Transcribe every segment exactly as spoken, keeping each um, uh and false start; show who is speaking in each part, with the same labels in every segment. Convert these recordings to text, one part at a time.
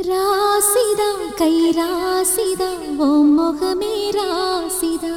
Speaker 1: ராசிதா கை ராசிதா ஓ முகமே ராசிதா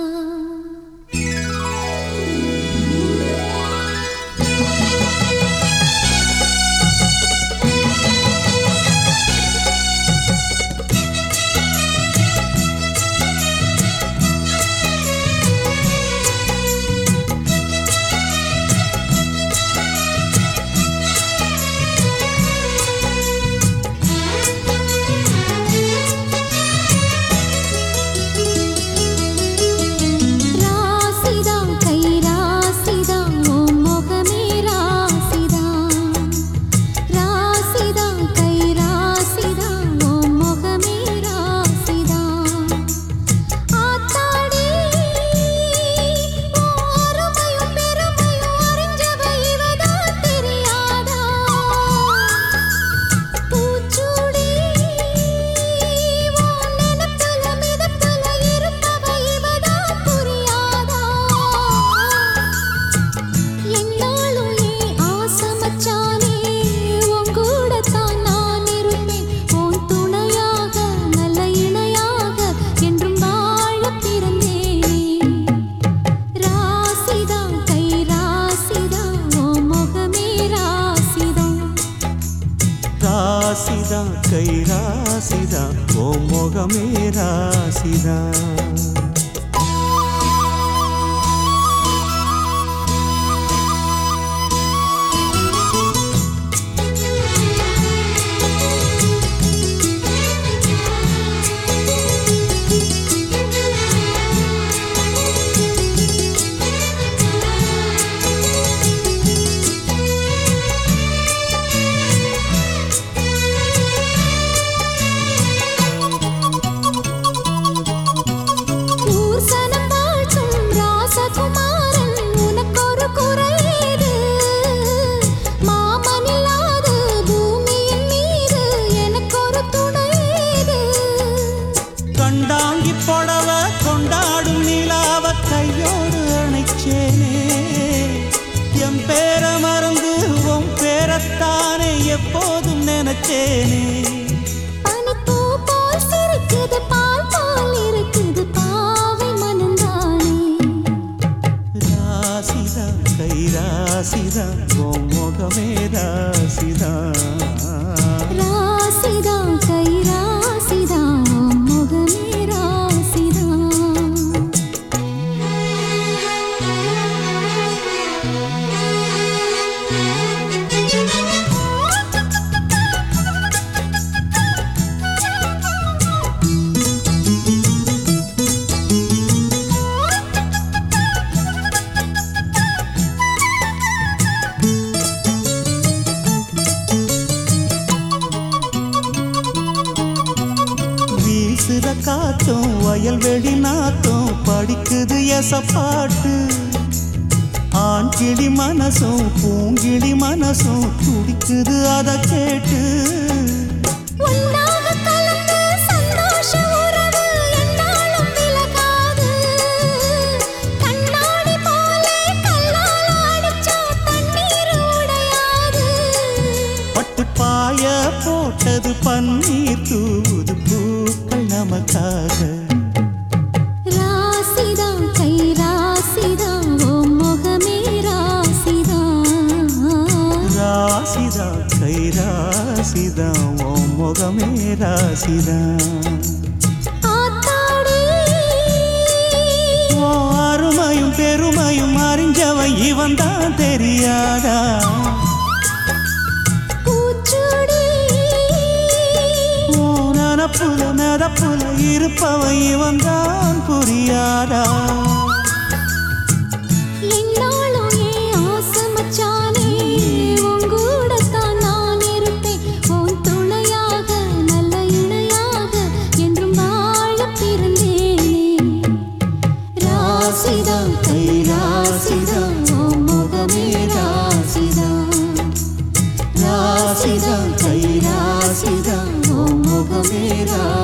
Speaker 2: ராசிதா கை ராசிதா ஓ முகமே ராசிதா கண்டாங்கி பொடவ கொண்டாடும் நிலாவ கையோடு அணைச்சேனே என் பேர மறந்து உன் பேரத்தானே எப்போதும் நினைச்சேனே
Speaker 1: பனிப்பூ போல் சிரிக்குது பால் போல் இருக்குது பாவை மனந்தானே
Speaker 2: ராசிதா கை ராசிதா உன் முகமே ராசிதா
Speaker 1: ராசிதா கை ராசிதா
Speaker 2: வீசுற காத்தும் வயல்வெளி நாத்தும் படிக்குது எச பாட்டு ஆண் கிளி மனசும் பூங்கிளி மனசும் துடிக்குது அத கேட்டு பட்டு பாய போட்டது பன்னீர் தூது பூக்கள் நமக்காக
Speaker 1: ராசிதா கை ராசிதா ஓ முகமே ராசிதா
Speaker 2: ராசிதா கை ராசிதா ஓ முகமே ராசிதா ஓ அருமையும் பெருமையும் அறிஞ்சவன் இவன் தான் தெரியாதா புல நடப்புல இருப்பவன் இவன் தான் புரியாதா
Speaker 1: என்னாலும் ஏன் ஆசமச்சானே உங்கூடத்தான் நான் இருப்பேன் உன் துணையாக நல்ல இணையாக என்றும் வாழ பிறந்தேனே ராசிதா கை ராசிதா ஓ முகமே ராசிதா ராசிதா கை ராசிதா ஓ முகமே ராசிதா